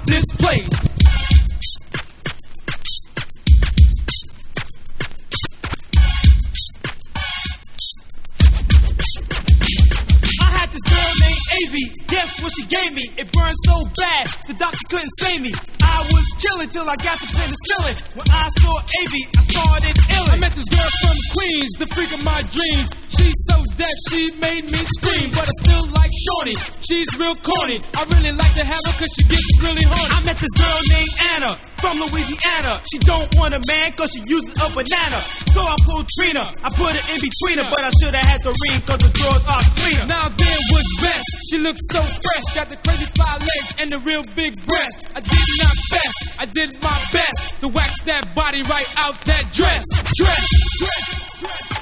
this place. I had this girl named Avy. Guess what she gave me? It burned so bad, the doctors couldn't save me. I was chilling till I got to penicillin. When I saw Avy, I started illin'. I met this girl from Queens, the freak of my dreams. She's so deaf, she made me scream. But I still like Shorty, she's real corny. I really like to have her cause she gets really horny. I met this girl named Anna, from Louisiana. She don't want a man cause she uses a banana. So I pulled Trina, I put her in between her. But I should've had the ring cause the drawers are cleaner. Now then was best, she looks so fresh. Got the crazy 5 legs and the real big breasts. I did not best, I did my best to wax that body right out that dress.